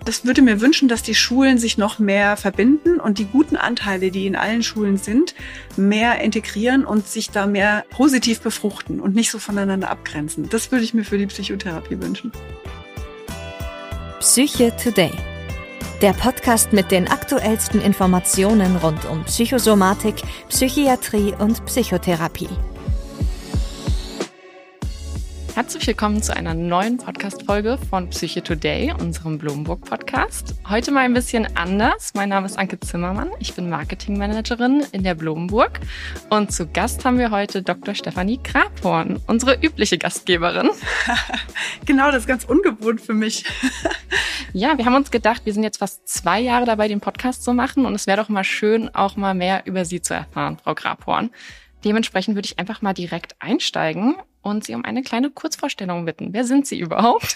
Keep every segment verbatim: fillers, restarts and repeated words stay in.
Das würde mir wünschen, dass die Schulen sich noch mehr verbinden und die guten Anteile, die in allen Schulen sind, mehr integrieren und sich da mehr positiv befruchten und nicht so voneinander abgrenzen. Das würde ich mir für die Psychotherapie wünschen. Psyche Today. Der Podcast mit den aktuellsten Informationen rund um Psychosomatik, Psychiatrie und Psychotherapie. Herzlich willkommen zu einer neuen Podcast-Folge von Psyche Today, unserem Blomburg-Podcast. Heute mal ein bisschen anders. Mein Name ist Anke Zimmermann. Ich bin Marketingmanagerin in der Blomburg. Und zu Gast haben wir heute Doktor Stefanie Grabhorn, unsere übliche Gastgeberin. Genau, das ist ganz ungewohnt für mich. Ja, wir haben uns gedacht, wir sind jetzt fast zwei Jahre dabei, den Podcast zu machen. Und es wäre doch mal schön, auch mal mehr über Sie zu erfahren, Frau Grabhorn. Dementsprechend würde ich einfach mal direkt einsteigen und Sie um eine kleine Kurzvorstellung bitten. Wer sind Sie überhaupt?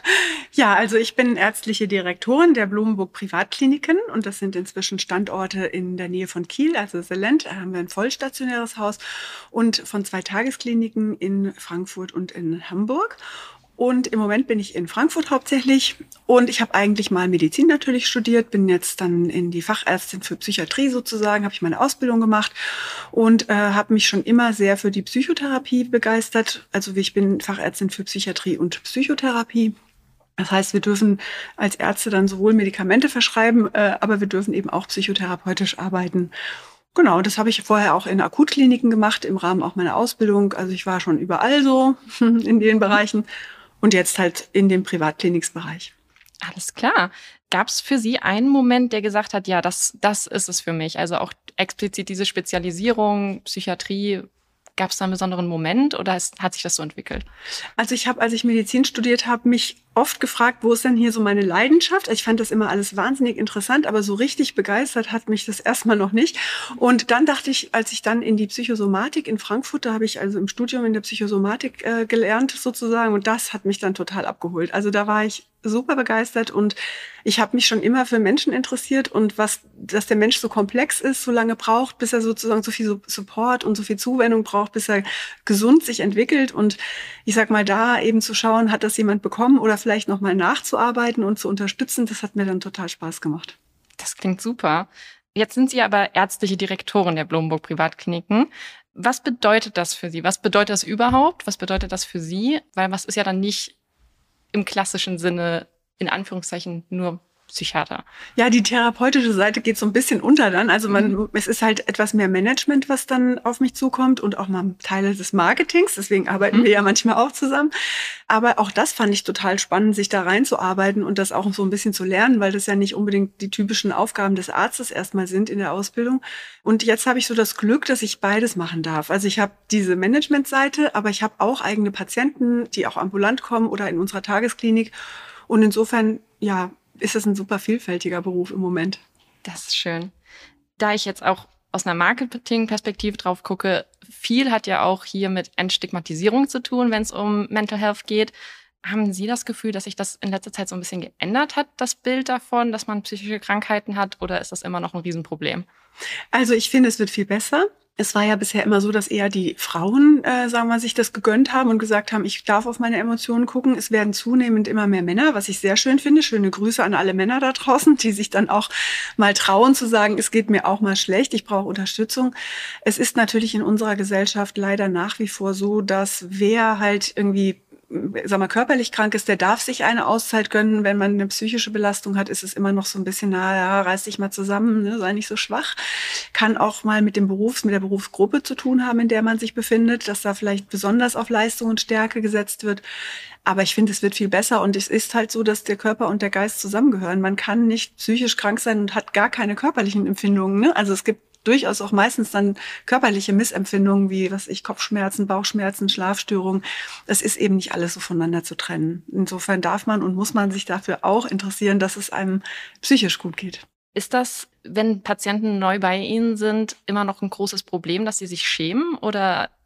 Ja, also ich bin ärztliche Direktorin der Blomburg Privatkliniken und das sind inzwischen Standorte in der Nähe von Kiel, also Selent. Da haben wir ein vollstationäres Haus und von zwei Tageskliniken in Frankfurt und in Hamburg. Und im Moment bin ich in Frankfurt hauptsächlich und ich habe eigentlich mal Medizin natürlich studiert, bin jetzt dann in die Fachärztin für Psychiatrie sozusagen, habe ich meine Ausbildung gemacht und äh, habe mich schon immer sehr für die Psychotherapie begeistert. Also ich bin Fachärztin für Psychiatrie und Psychotherapie. Das heißt, wir dürfen als Ärzte dann sowohl Medikamente verschreiben, äh, aber wir dürfen eben auch psychotherapeutisch arbeiten. Genau, das habe ich vorher auch in Akutkliniken gemacht, im Rahmen auch meiner Ausbildung. Also ich war schon überall so in den Bereichen. Und jetzt halt in dem Privatklinikbereich. Alles klar. Gab es für Sie einen Moment, der gesagt hat, ja, das, das ist es für mich? Also auch explizit diese Spezialisierung, Psychiatrie, gab es da einen besonderen Moment oder ist, hat sich das so entwickelt? Also ich habe, als ich Medizin studiert habe, mich oft gefragt, wo ist denn hier so meine Leidenschaft? Ich fand das immer alles wahnsinnig interessant, aber so richtig begeistert hat mich das erstmal noch nicht. Und dann dachte ich, als ich dann in die Psychosomatik in Frankfurt, da habe ich also im Studium in der Psychosomatik äh, gelernt sozusagen und das hat mich dann total abgeholt. Also da war ich super begeistert und ich habe mich schon immer für Menschen interessiert und was, dass der Mensch so komplex ist, so lange braucht, bis er sozusagen so viel Support und so viel Zuwendung braucht, bis er gesund sich entwickelt und ich sag mal da eben zu schauen, hat das jemand bekommen oder vielleicht nochmal nachzuarbeiten und zu unterstützen, das hat mir dann total Spaß gemacht. Das klingt super. Jetzt sind Sie aber ärztliche Direktorin der Blomburg Privatkliniken. Was bedeutet das für Sie? Was bedeutet das überhaupt? Was bedeutet das für Sie? Weil was ist ja dann nicht im klassischen Sinne, in Anführungszeichen, nur Psychiater. Ja, die therapeutische Seite geht so ein bisschen unter dann. Also man, mhm. es ist halt etwas mehr Management, was dann auf mich zukommt und auch mal Teile des Marketings. Deswegen arbeiten mhm. wir ja manchmal auch zusammen. Aber auch das fand ich total spannend, sich da reinzuarbeiten und das auch so ein bisschen zu lernen, weil das ja nicht unbedingt die typischen Aufgaben des Arztes erstmal sind in der Ausbildung. Und jetzt habe ich so das Glück, dass ich beides machen darf. Also ich habe diese Management-Seite, aber ich habe auch eigene Patienten, die auch ambulant kommen oder in unserer Tagesklinik. Und insofern, ja, ist das ein super vielfältiger Beruf im Moment. Das ist schön. Da ich jetzt auch aus einer Marketing-Perspektive drauf gucke, viel hat ja auch hier mit Entstigmatisierung zu tun, wenn es um Mental Health geht. Haben Sie das Gefühl, dass sich das in letzter Zeit so ein bisschen geändert hat, das Bild davon, dass man psychische Krankheiten hat, oder ist das immer noch ein Riesenproblem? Also ich finde, es wird viel besser. Es war ja bisher immer so, dass eher die Frauen, äh, sagen wir, sich das gegönnt haben und gesagt haben, ich darf auf meine Emotionen gucken. Es werden zunehmend immer mehr Männer, was ich sehr schön finde. Schöne Grüße an alle Männer da draußen, die sich dann auch mal trauen zu sagen, es geht mir auch mal schlecht, ich brauche Unterstützung. Es ist natürlich in unserer Gesellschaft leider nach wie vor so, dass wer halt irgendwie sag mal, körperlich krank ist, der darf sich eine Auszeit gönnen. Wenn man eine psychische Belastung hat, ist es immer noch so ein bisschen, na ja, reiß dich mal zusammen, ne, sei nicht so schwach. Kann auch mal mit dem Berufs-, mit der Berufsgruppe zu tun haben, in der man sich befindet, dass da vielleicht besonders auf Leistung und Stärke gesetzt wird. Aber ich finde, es wird viel besser und es ist halt so, dass der Körper und der Geist zusammengehören. Man kann nicht psychisch krank sein und hat gar keine körperlichen Empfindungen, ne? Also es gibt durchaus auch meistens dann körperliche Missempfindungen wie, was ich, Kopfschmerzen, Bauchschmerzen, Schlafstörungen. Das ist eben nicht alles so voneinander zu trennen. Insofern darf man und muss man sich dafür auch interessieren, dass es einem psychisch gut geht. Ist das, wenn Patienten neu bei Ihnen sind, immer noch ein großes Problem, dass sie sich schämen? Oder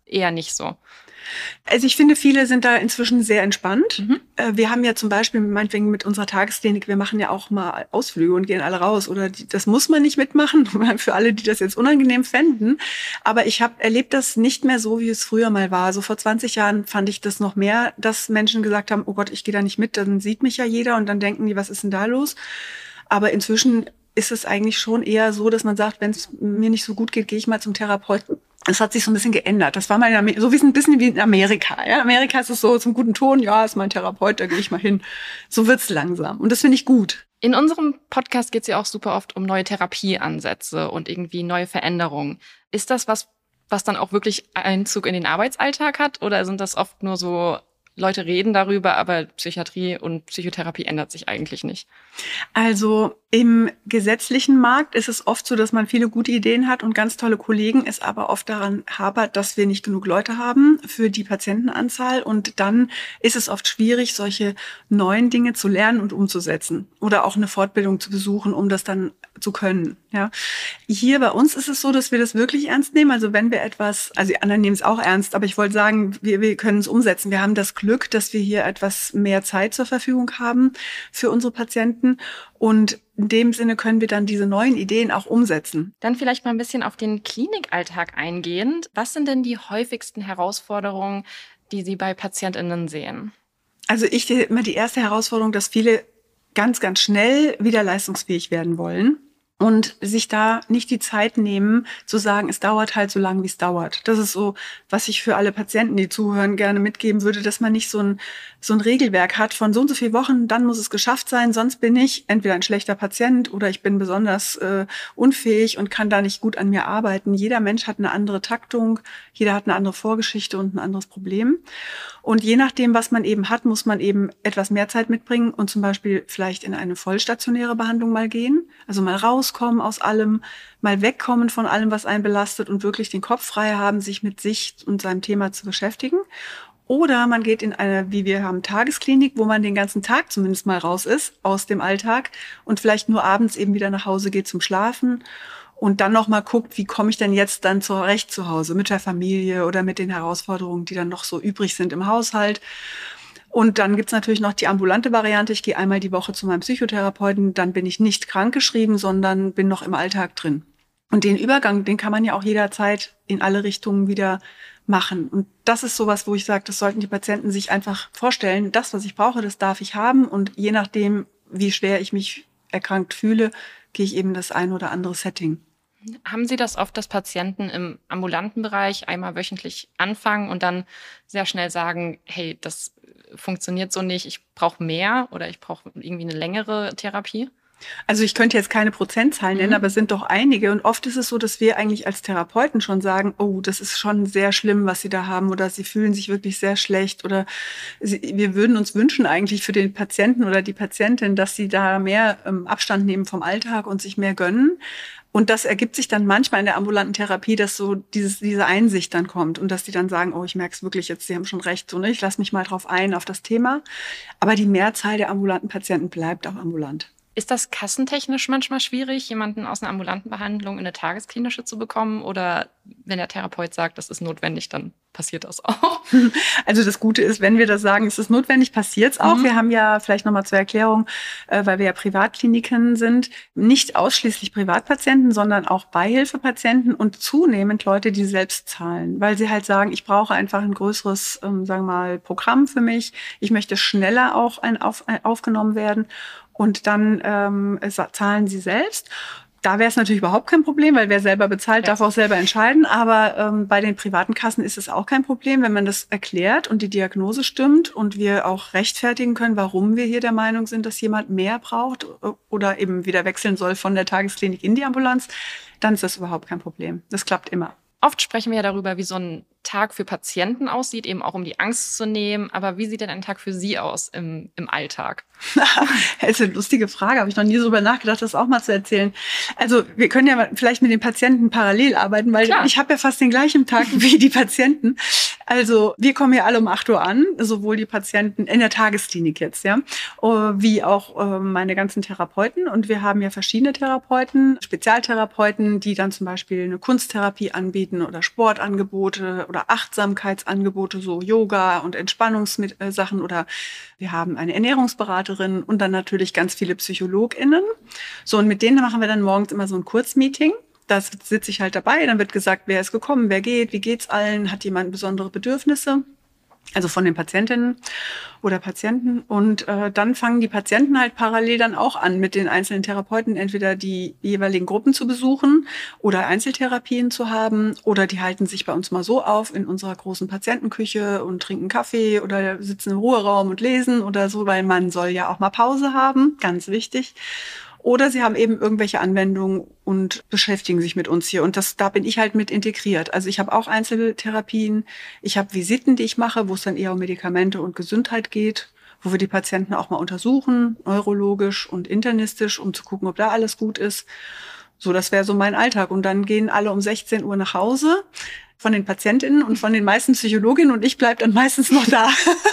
eher nicht so? Also ich finde, viele sind da inzwischen sehr entspannt. Mhm. Wir haben ja zum Beispiel meinetwegen mit unserer Tagesklinik, wir machen ja auch mal Ausflüge und gehen alle raus. Oder die, das muss man nicht mitmachen, für alle, die das jetzt unangenehm fänden. Aber ich habe erlebt das nicht mehr so, wie es früher mal war. So vor zwanzig Jahren fand ich das noch mehr, dass Menschen gesagt haben, oh Gott, ich gehe da nicht mit, dann sieht mich ja jeder und dann denken die, was ist denn da los? Aber inzwischen ist es eigentlich schon eher so, dass man sagt, wenn es mir nicht so gut geht, gehe ich mal zum Therapeuten. Es hat sich so ein bisschen geändert. Das war mal in Amerika, so wie es ein bisschen wie in Amerika. Ja? In Amerika ist es so zum guten Ton, ja, ist mein Therapeut, da gehe ich mal hin. So wird's langsam. Und das finde ich gut. In unserem Podcast geht es ja auch super oft um neue Therapieansätze und irgendwie neue Veränderungen. Ist das was, was dann auch wirklich Einzug in den Arbeitsalltag hat? Oder sind das oft nur so, Leute reden darüber, aber Psychiatrie und Psychotherapie ändert sich eigentlich nicht? Also im gesetzlichen Markt ist es oft so, dass man viele gute Ideen hat und ganz tolle Kollegen, es aber oft daran hapert, dass wir nicht genug Leute haben für die Patientenanzahl. Und dann ist es oft schwierig, solche neuen Dinge zu lernen und umzusetzen oder auch eine Fortbildung zu besuchen, um das dann zu können. Ja, hier bei uns ist es so, dass wir das wirklich ernst nehmen. Also wenn wir etwas, also die anderen nehmen es auch ernst, aber ich wollte sagen, wir, wir können es umsetzen. Wir haben das Glück, dass wir hier etwas mehr Zeit zur Verfügung haben für unsere Patienten. Und in dem Sinne können wir dann diese neuen Ideen auch umsetzen. Dann vielleicht mal ein bisschen auf den Klinikalltag eingehend. Was sind denn die häufigsten Herausforderungen, die Sie bei PatientInnen sehen? Also ich sehe immer die erste Herausforderung, dass viele ganz, ganz schnell wieder leistungsfähig werden wollen und sich da nicht die Zeit nehmen, zu sagen, es dauert halt so lange, wie es dauert. Das ist so, was ich für alle Patienten, die zuhören, gerne mitgeben würde, dass man nicht so ein, so ein Regelwerk hat von so und so viele Wochen, dann muss es geschafft sein, sonst bin ich entweder ein schlechter Patient oder ich bin besonders äh, unfähig und kann da nicht gut an mir arbeiten. Jeder Mensch hat eine andere Taktung, jeder hat eine andere Vorgeschichte und ein anderes Problem. Und je nachdem, was man eben hat, muss man eben etwas mehr Zeit mitbringen und zum Beispiel vielleicht in eine vollstationäre Behandlung mal gehen, also mal rauskommen aus allem, mal wegkommen von allem, was einen belastet und wirklich den Kopf frei haben, sich mit sich und seinem Thema zu beschäftigen. Oder man geht in eine, wie wir haben, Tagesklinik, wo man den ganzen Tag zumindest mal raus ist aus dem Alltag und vielleicht nur abends eben wieder nach Hause geht zum Schlafen. Und dann noch mal guckt, wie komme ich denn jetzt dann zurecht zu Hause mit der Familie oder mit den Herausforderungen, die dann noch so übrig sind im Haushalt. Und dann gibt's natürlich noch die ambulante Variante. Ich gehe einmal die Woche zu meinem Psychotherapeuten, dann bin ich nicht krankgeschrieben, sondern bin noch im Alltag drin. Und den Übergang, den kann man ja auch jederzeit in alle Richtungen wieder machen. Und das ist sowas, wo ich sage, das sollten die Patienten sich einfach vorstellen. Das, was ich brauche, das darf ich haben. Und je nachdem, wie schwer ich mich erkrankt fühle, gehe ich eben das ein oder andere Setting. Haben Sie das oft, dass Patienten im ambulanten Bereich einmal wöchentlich anfangen und dann sehr schnell sagen, hey, das funktioniert so nicht, ich brauche mehr oder ich brauche irgendwie eine längere Therapie? Also ich könnte jetzt keine Prozentzahlen nennen, mhm. aber es sind doch einige. Und oft ist es so, dass wir eigentlich als Therapeuten schon sagen, oh, das ist schon sehr schlimm, was Sie da haben, oder Sie fühlen sich wirklich sehr schlecht, oder Sie, wir würden uns wünschen eigentlich für den Patienten oder die Patientin, dass sie da mehr ähm, Abstand nehmen vom Alltag und sich mehr gönnen. Und das ergibt sich dann manchmal in der ambulanten Therapie, dass so dieses, diese Einsicht dann kommt und dass die dann sagen, oh, ich merke es wirklich jetzt, Sie haben schon recht, so, ne? Ich lasse mich mal drauf ein, auf das Thema. Aber die Mehrzahl der ambulanten Patienten bleibt auch ambulant. Ist das kassentechnisch manchmal schwierig, jemanden aus einer ambulanten Behandlung in eine tagesklinische zu bekommen? Oder wenn der Therapeut sagt, das ist notwendig, dann passiert das auch? Also das Gute ist, wenn wir das sagen, es ist notwendig, passiert es auch. Mhm. Wir haben ja vielleicht nochmal zur Erklärung, äh, weil wir ja Privatkliniken sind, nicht ausschließlich Privatpatienten, sondern auch Beihilfepatienten und zunehmend Leute, die selbst zahlen. Weil sie halt sagen, ich brauche einfach ein größeres, ähm, sagen wir mal, Programm für mich. Ich möchte schneller auch ein, auf, ein, aufgenommen werden. Und dann ähm, zahlen sie selbst. Da wäre es natürlich überhaupt kein Problem, weil wer selber bezahlt, ja. darf auch selber entscheiden. Aber ähm, bei den privaten Kassen ist es auch kein Problem, wenn man das erklärt und die Diagnose stimmt und wir auch rechtfertigen können, warum wir hier der Meinung sind, dass jemand mehr braucht oder eben wieder wechseln soll von der Tagesklinik in die Ambulanz, dann ist das überhaupt kein Problem. Das klappt immer. Oft sprechen wir ja darüber, wie so ein Tag für Patienten aussieht, eben auch um die Angst zu nehmen. Aber wie sieht denn ein Tag für Sie aus im, im Alltag? Das ist eine lustige Frage, habe ich noch nie darüber nachgedacht, das auch mal zu erzählen. Also wir können ja vielleicht mit den Patienten parallel arbeiten, weil Klar. ich habe ja fast den gleichen Tag wie die Patienten. Also wir kommen ja alle um acht Uhr an, sowohl die Patienten in der Tagesklinik jetzt, ja, wie auch meine ganzen Therapeuten. Und wir haben ja verschiedene Therapeuten, Spezialtherapeuten, die dann zum Beispiel eine Kunsttherapie anbieten oder Sportangebote oder Achtsamkeitsangebote, so Yoga und Entspannungssachen. Oder wir haben eine Ernährungsberaterin und dann natürlich ganz viele PsychologInnen. So, und mit denen machen wir dann morgens immer so ein Kurzmeeting. Da sitze ich halt dabei, dann wird gesagt, wer ist gekommen, wer geht, wie geht's allen, hat jemand besondere Bedürfnisse, also von den Patientinnen oder Patienten. Und äh, dann fangen die Patienten halt parallel dann auch an, mit den einzelnen Therapeuten entweder die jeweiligen Gruppen zu besuchen oder Einzeltherapien zu haben. Oder die halten sich bei uns mal so auf in unserer großen Patientenküche und trinken Kaffee oder sitzen im Ruheraum und lesen oder so, weil man soll ja auch mal Pause haben, ganz wichtig. Oder sie haben eben irgendwelche Anwendungen und beschäftigen sich mit uns hier. Und das, da bin ich halt mit integriert. Also ich habe auch Einzeltherapien, ich habe Visiten, die ich mache, wo es dann eher um Medikamente und Gesundheit geht, wo wir die Patienten auch mal untersuchen, neurologisch und internistisch, um zu gucken, ob da alles gut ist. So, das wäre so mein Alltag. Und dann gehen alle um sechzehn Uhr nach Hause von den Patientinnen und von den meisten Psychologinnen und ich bleib dann meistens noch da.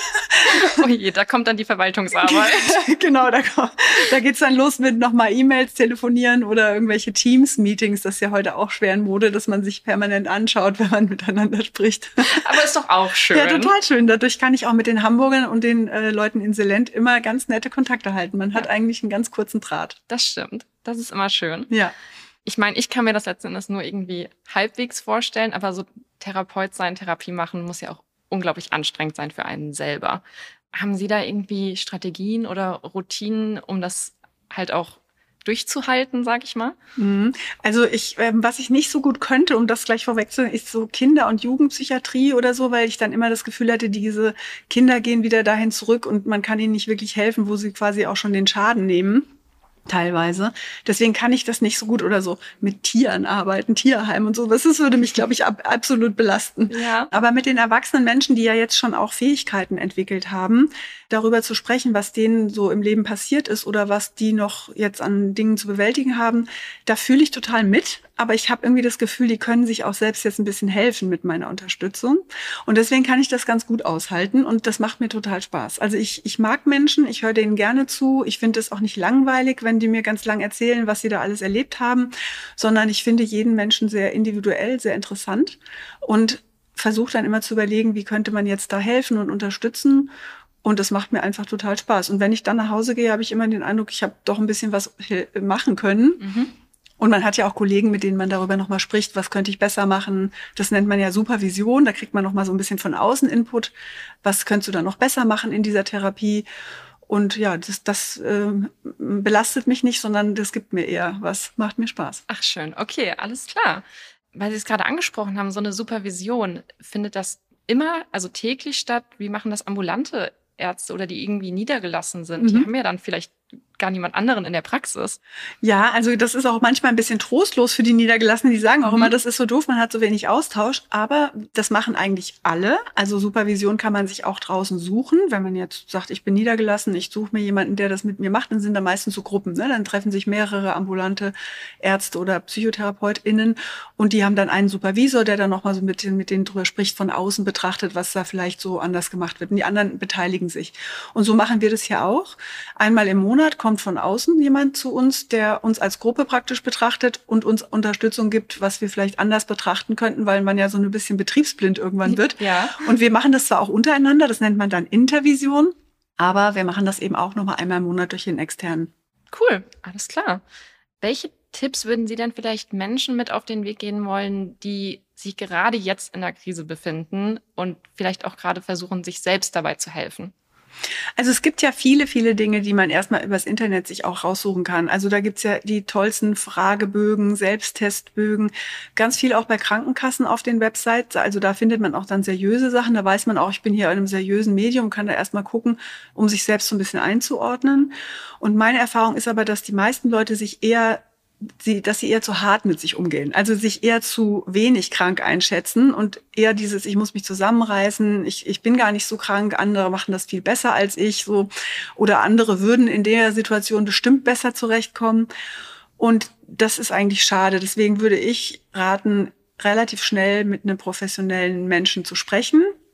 Oh je, da kommt dann die Verwaltungsarbeit. Genau, da, da geht's dann los mit nochmal E-Mails telefonieren oder irgendwelche Teams-Meetings. Das ist ja heute auch schwer in Mode, dass man sich permanent anschaut, wenn man miteinander spricht. Aber ist doch auch schön. Ja, total schön. Dadurch kann ich auch mit den Hamburgern und den äh, Leuten in Selent immer ganz nette Kontakte halten. Man hat ja eigentlich einen ganz kurzen Draht. Das stimmt. Das ist immer schön. Ja. Ich meine, ich kann mir das letzten Endes nur irgendwie halbwegs vorstellen, aber so Therapeut sein, Therapie machen, muss ja auch unglaublich anstrengend sein für einen selber. Haben Sie da irgendwie Strategien oder Routinen, um das halt auch durchzuhalten, sag ich mal? Also ich, ähm, was ich nicht so gut könnte, um das gleich vorwegzunehmen, ist so Kinder- und Jugendpsychiatrie oder so, weil ich dann immer das Gefühl hatte, diese Kinder gehen wieder dahin zurück und man kann ihnen nicht wirklich helfen, wo sie quasi auch schon den Schaden nehmen. Teilweise. Deswegen kann ich das nicht so gut oder so mit Tieren arbeiten, Tierheim und so. Das würde mich, glaube ich, ab, absolut belasten. Ja. Aber mit den erwachsenen Menschen, die ja jetzt schon auch Fähigkeiten entwickelt haben, darüber zu sprechen, was denen so im Leben passiert ist oder was die noch jetzt an Dingen zu bewältigen haben, da fühle ich total mit. Aber ich habe irgendwie das Gefühl, die können sich auch selbst jetzt ein bisschen helfen mit meiner Unterstützung. Und deswegen kann ich das ganz gut aushalten und das macht mir total Spaß. Also ich, ich mag Menschen, ich höre denen gerne zu. Ich finde es auch nicht langweilig, wenn die mir ganz lang erzählen, was sie da alles erlebt haben, sondern ich finde jeden Menschen sehr individuell, sehr interessant und versuche dann immer zu überlegen, wie könnte man jetzt da helfen und unterstützen. Und das macht mir einfach total Spaß. Und wenn ich dann nach Hause gehe, habe ich immer den Eindruck, ich habe doch ein bisschen was machen können. Mhm. Und man hat ja auch Kollegen, mit denen man darüber nochmal spricht, was könnte ich besser machen. Das nennt man ja Supervision. Da kriegt man nochmal so ein bisschen von außen Input. Was könntest du da noch besser machen in dieser Therapie? Und ja, das, das äh, belastet mich nicht, sondern das gibt mir eher was. Macht mir Spaß. Ach schön, okay, alles klar. Weil Sie es gerade angesprochen haben, so eine Supervision, findet das immer, also täglich statt? Wie machen das ambulante Ärzte oder die irgendwie niedergelassen sind? Mhm. Die haben ja dann vielleicht gar niemand anderen in der Praxis. Ja, also das ist auch manchmal ein bisschen trostlos für die Niedergelassenen. Die sagen auch mhm. immer, das ist so doof, man hat so wenig Austausch. Aber das machen eigentlich alle. Also Supervision kann man sich auch draußen suchen. Wenn man jetzt sagt, ich bin niedergelassen, ich suche mir jemanden, der das mit mir macht, dann sind da meistens so Gruppen. Ne? Dann treffen sich mehrere ambulante Ärzte oder PsychotherapeutInnen und die haben dann einen Supervisor, der dann nochmal so mit, mit denen drüber spricht, von außen betrachtet, was da vielleicht so anders gemacht wird. Und die anderen beteiligen sich. Und so machen wir das hier auch. Einmal im Monat kommt von außen jemand zu uns, der uns als Gruppe praktisch betrachtet und uns Unterstützung gibt, was wir vielleicht anders betrachten könnten, weil man ja so ein bisschen betriebsblind irgendwann wird. Ja. Und wir machen das zwar auch untereinander, das nennt man dann Intervision, aber wir machen das eben auch nochmal einmal im Monat durch den externen. Cool, alles klar. Welche Tipps würden Sie denn vielleicht Menschen mit auf den Weg gehen wollen, die sich gerade jetzt in der Krise befinden und vielleicht auch gerade versuchen, sich selbst dabei zu helfen? Also es gibt ja viele, viele Dinge, die man erstmal übers Internet sich auch raussuchen kann. Also da gibt's ja die tollsten Fragebögen, Selbsttestbögen, ganz viel auch bei Krankenkassen auf den Websites. Also da findet man auch dann seriöse Sachen. Da weiß man auch, ich bin hier in einem seriösen Medium, kann da erstmal gucken, um sich selbst so ein bisschen einzuordnen. Und meine Erfahrung ist aber, dass die meisten Leute sich eher Sie, dass sie eher zu hart mit sich umgehen, also sich eher zu wenig krank einschätzen und eher dieses, ich muss mich zusammenreißen, ich, ich bin gar nicht so krank, andere machen das viel besser als ich, so, oder andere würden in der Situation bestimmt besser zurechtkommen. Und das ist eigentlich schade. Deswegen würde ich raten, relativ schnell mit einem professionellen Menschen zu sprechen.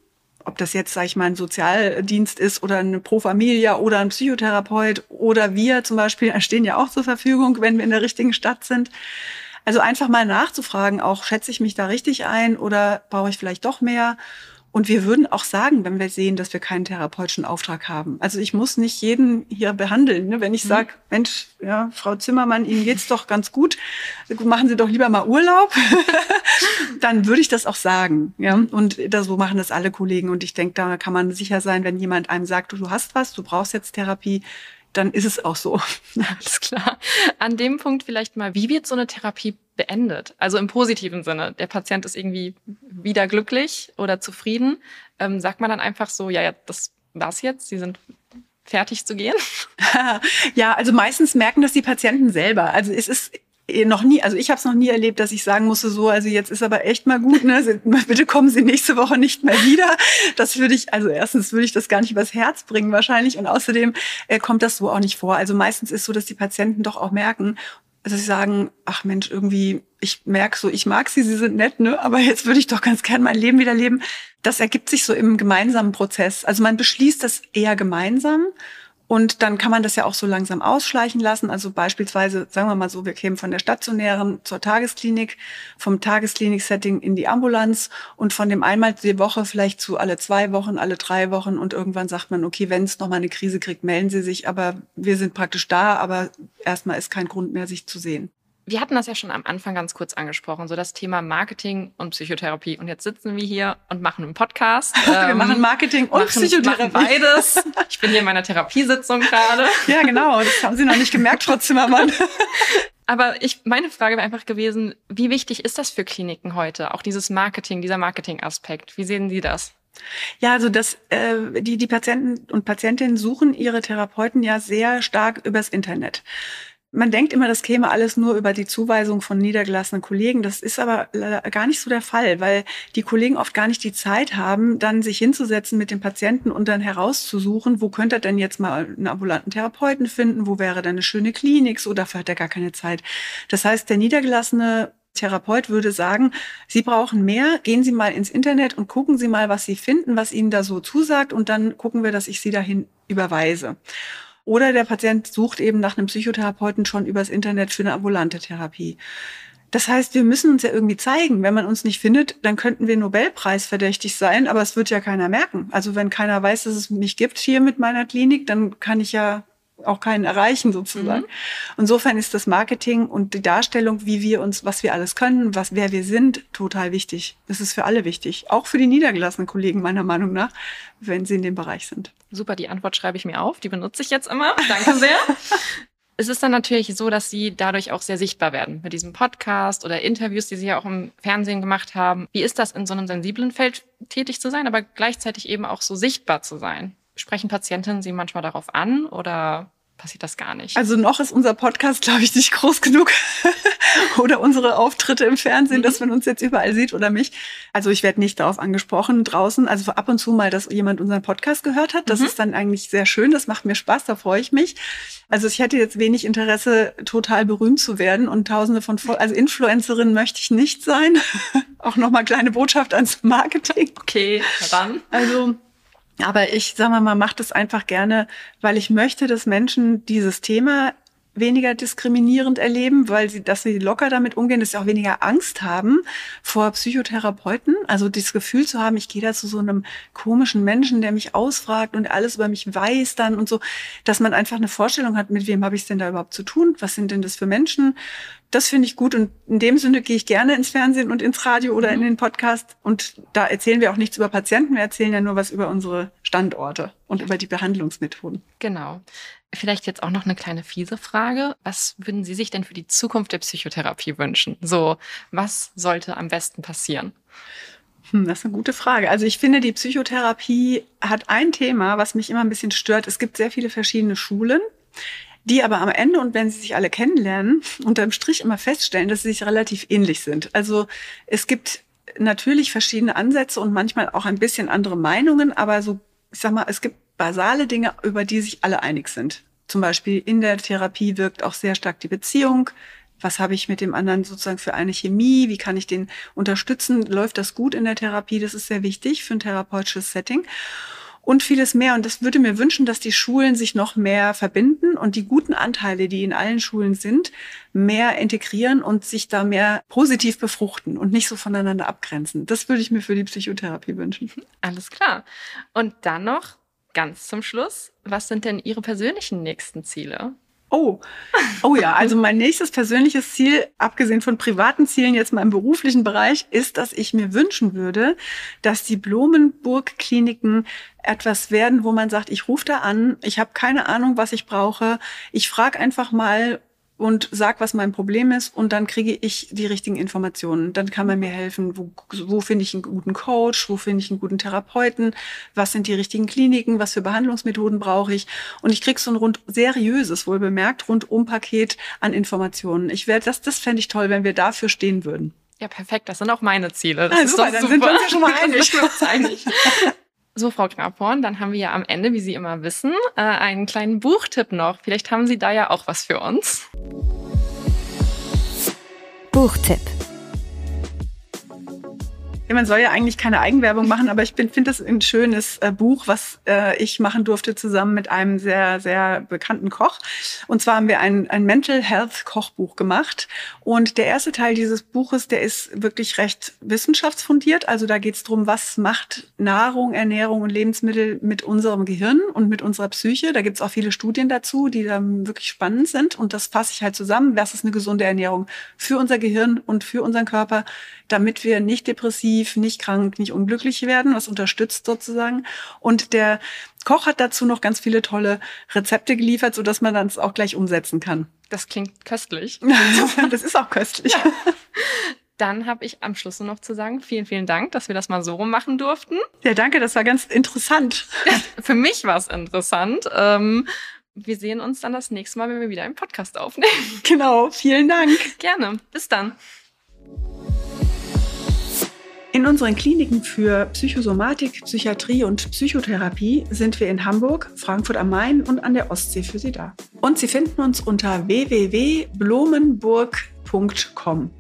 ob das jetzt, sage ich mal, ein Sozialdienst ist oder eine Pro Familia oder ein Psychotherapeut oder wir zum Beispiel stehen ja auch zur Verfügung, wenn wir in der richtigen Stadt sind. Also einfach mal nachzufragen, auch schätze ich mich da richtig ein oder brauche ich vielleicht doch mehr? Und wir würden auch sagen, wenn wir sehen, dass wir keinen therapeutischen Auftrag haben. Also ich muss nicht jeden hier behandeln. Ne? Wenn ich sage, Mensch, ja, Frau Zimmermann, Ihnen geht's doch ganz gut, machen Sie doch lieber mal Urlaub, dann würde ich das auch sagen. Ja? Und das, so machen das alle Kollegen. Und ich denke, da kann man sicher sein, wenn jemand einem sagt, du hast was, du brauchst jetzt Therapie, dann ist es auch so. Alles klar. An dem Punkt vielleicht mal, wie wird so eine Therapie beendet? Also im positiven Sinne. Der Patient ist irgendwie wieder glücklich oder zufrieden. Ähm, sagt man dann einfach so, ja, ja, das war's jetzt, Sie sind fertig zu gehen? Ja, also meistens merken das die Patienten selber. Also es ist noch nie, also ich habe es noch nie erlebt, dass ich sagen musste, so, also jetzt ist aber echt mal gut, ne? Bitte kommen Sie nächste Woche nicht mehr wieder. Das würde ich, also erstens würde ich das gar nicht übers Herz bringen wahrscheinlich und außerdem äh, kommt das so auch nicht vor. Also meistens ist so, dass die Patienten doch auch merken, dass sie sagen, ach Mensch, irgendwie, ich merke so, ich mag Sie, Sie sind nett, ne? Aber jetzt würde ich doch ganz gern mein Leben wieder leben. Das ergibt sich so im gemeinsamen Prozess. Also man beschließt das eher gemeinsam. Und dann kann man das ja auch so langsam ausschleichen lassen. Also beispielsweise, sagen wir mal so, wir kämen von der stationären zur Tagesklinik, vom Tagesklinik-Setting in die Ambulanz und von dem einmal die Woche vielleicht zu alle zwei Wochen, alle drei Wochen. Und irgendwann sagt man, okay, wenn es nochmal eine Krise kriegt, melden Sie sich. Aber wir sind praktisch da, aber erstmal ist kein Grund mehr, sich zu sehen. Wir hatten das ja schon am Anfang ganz kurz angesprochen, so das Thema Marketing und Psychotherapie. Und jetzt sitzen wir hier und machen einen Podcast. wir ähm, machen Marketing und machen, Psychotherapie. Machen beides. Ich bin hier in meiner Therapiesitzung gerade. Ja, genau. Das haben Sie noch nicht gemerkt, Frau Zimmermann. Aber ich, meine Frage wäre einfach gewesen, wie wichtig ist das für Kliniken heute? Auch dieses Marketing, dieser Marketing-Aspekt. Wie sehen Sie das? Ja, also das, äh, die, die Patienten und Patientinnen suchen ihre Therapeuten ja sehr stark übers Internet. Man denkt immer, das käme alles nur über die Zuweisung von niedergelassenen Kollegen. Das ist aber gar nicht so der Fall, weil die Kollegen oft gar nicht die Zeit haben, dann sich hinzusetzen mit dem Patienten und dann herauszusuchen, wo könnte er denn jetzt mal einen ambulanten Therapeuten finden, wo wäre denn eine schöne Klinik, so, dafür hat er gar keine Zeit. Das heißt, der niedergelassene Therapeut würde sagen, Sie brauchen mehr, gehen Sie mal ins Internet und gucken Sie mal, was Sie finden, was Ihnen da so zusagt und dann gucken wir, dass ich Sie dahin überweise. Oder der Patient sucht eben nach einem Psychotherapeuten schon übers Internet für eine ambulante Therapie. Das heißt, wir müssen uns ja irgendwie zeigen. Wenn man uns nicht findet, dann könnten wir Nobelpreis verdächtig sein, aber es wird ja keiner merken. Also wenn keiner weiß, dass es mich gibt hier mit meiner Klinik, dann kann ich ja auch keinen erreichen sozusagen. Mhm. Insofern ist das Marketing und die Darstellung, wie wir uns, was wir alles können, was, wer wir sind, total wichtig. Das ist für alle wichtig. Auch für die niedergelassenen Kollegen meiner Meinung nach, wenn sie in dem Bereich sind. Super, die Antwort schreibe ich mir auf. Die benutze ich jetzt immer. Danke sehr. Es ist dann natürlich so, dass Sie dadurch auch sehr sichtbar werden mit diesem Podcast oder Interviews, die Sie ja auch im Fernsehen gemacht haben. Wie ist das, in so einem sensiblen Feld tätig zu sein, aber gleichzeitig eben auch so sichtbar zu sein? Sprechen Patientinnen Sie manchmal darauf an oder passiert das gar nicht? Also noch ist unser Podcast, glaube ich, nicht groß genug. Oder unsere Auftritte im Fernsehen, mhm. dass man uns jetzt überall sieht oder mich. Also ich werde nicht darauf angesprochen draußen. Also ab und zu mal, dass jemand unseren Podcast gehört hat. Das mhm. ist dann eigentlich sehr schön. Das macht mir Spaß, da freue ich mich. Also ich hätte jetzt wenig Interesse, total berühmt zu werden und tausende von, also Influencerin möchte ich nicht sein. Auch nochmal kleine Botschaft ans Marketing. Okay, dann. Also aber ich, sagen wir mal, mache das einfach gerne, weil ich möchte, dass Menschen dieses Thema weniger diskriminierend erleben, weil sie, dass sie locker damit umgehen, dass sie auch weniger Angst haben vor Psychotherapeuten. Also das Gefühl zu haben, ich gehe da zu so einem komischen Menschen, der mich ausfragt und alles über mich weiß dann und so, dass man einfach eine Vorstellung hat, mit wem habe ich es denn da überhaupt zu tun? Was sind denn das für Menschen? Das finde ich gut und in dem Sinne gehe ich gerne ins Fernsehen und ins Radio oder in den Podcast und da erzählen wir auch nichts über Patienten, wir erzählen ja nur was über unsere Standorte und über die Behandlungsmethoden. Genau. Vielleicht jetzt auch noch eine kleine fiese Frage. Was würden Sie sich denn für die Zukunft der Psychotherapie wünschen? So, was sollte am besten passieren? Hm, das ist eine gute Frage. Also ich finde, die Psychotherapie hat ein Thema, was mich immer ein bisschen stört. Es gibt sehr viele verschiedene Schulen, die aber am Ende und wenn sie sich alle kennenlernen, unterm Strich immer feststellen, dass sie sich relativ ähnlich sind. Also es gibt natürlich verschiedene Ansätze und manchmal auch ein bisschen andere Meinungen, aber so, ich sag mal, es gibt basale Dinge, über die sich alle einig sind. Zum Beispiel in der Therapie wirkt auch sehr stark die Beziehung, Was habe ich mit dem anderen sozusagen für eine Chemie? Wie kann ich den unterstützen? Läuft das gut in der Therapie? Das ist sehr wichtig für ein therapeutisches Setting. Und vieles mehr. Und das würde mir wünschen, dass die Schulen sich noch mehr verbinden und die guten Anteile, die in allen Schulen sind, mehr integrieren und sich da mehr positiv befruchten und nicht so voneinander abgrenzen. Das würde ich mir für die Psychotherapie wünschen. Alles klar. Und dann noch ganz zum Schluss, was sind denn Ihre persönlichen nächsten Ziele? Oh, oh ja, also mein nächstes persönliches Ziel, abgesehen von privaten Zielen jetzt mal im beruflichen Bereich, ist, dass ich mir wünschen würde, dass die Blumenburg-Kliniken etwas werden, wo man sagt, ich rufe da an, ich habe keine Ahnung, was ich brauche, ich frage einfach mal und sag, was mein Problem ist, und dann kriege ich die richtigen Informationen. Dann kann man mir helfen, wo, wo finde ich einen guten Coach, wo finde ich einen guten Therapeuten, was sind die richtigen Kliniken, was für Behandlungsmethoden brauche ich. Und ich kriege so ein rund seriöses, wohlbemerkt, Rundum-Paket an Informationen. Ich werde das, das fände ich toll, wenn wir dafür stehen würden. Ja, perfekt. Das sind auch meine Ziele. Das ah, ist super, doch dann super. sind wir uns ja schon mal einig. einig. So, Frau Knaphorn, dann haben wir ja am Ende, wie Sie immer wissen, äh, einen kleinen Buchtipp noch. Vielleicht haben Sie da ja auch was für uns. Buchtipp. Ja, man soll ja eigentlich keine Eigenwerbung machen, aber ich finde das ein schönes äh, Buch, was äh, ich machen durfte zusammen mit einem sehr, sehr bekannten Koch. Und zwar haben wir ein, ein Mental Health Kochbuch gemacht. Und der erste Teil dieses Buches, der ist wirklich recht wissenschaftsfundiert. Also da geht es darum, was macht Nahrung, Ernährung und Lebensmittel mit unserem Gehirn und mit unserer Psyche. Da gibt es auch viele Studien dazu, die dann wirklich spannend sind. Und das fasse ich halt zusammen. Was ist eine gesunde Ernährung für unser Gehirn und für unseren Körper, damit wir nicht depressiv, nicht krank, nicht unglücklich werden, was unterstützt sozusagen. Und der Koch hat dazu noch ganz viele tolle Rezepte geliefert, sodass man das auch gleich umsetzen kann. Das klingt köstlich. Das ist auch köstlich. Ja. Dann habe ich am Schluss nur noch zu sagen, vielen, vielen Dank, dass wir das mal so rum machen durften. Ja, danke, das war ganz interessant. Für mich war es interessant. Ähm, wir sehen uns dann das nächste Mal, wenn wir wieder einen Podcast aufnehmen. Genau, vielen Dank. Gerne, bis dann. In unseren Kliniken für Psychosomatik, Psychiatrie und Psychotherapie sind wir in Hamburg, Frankfurt am Main und an der Ostsee für Sie da. Und Sie finden uns unter w w w punkt blumenburg punkt com.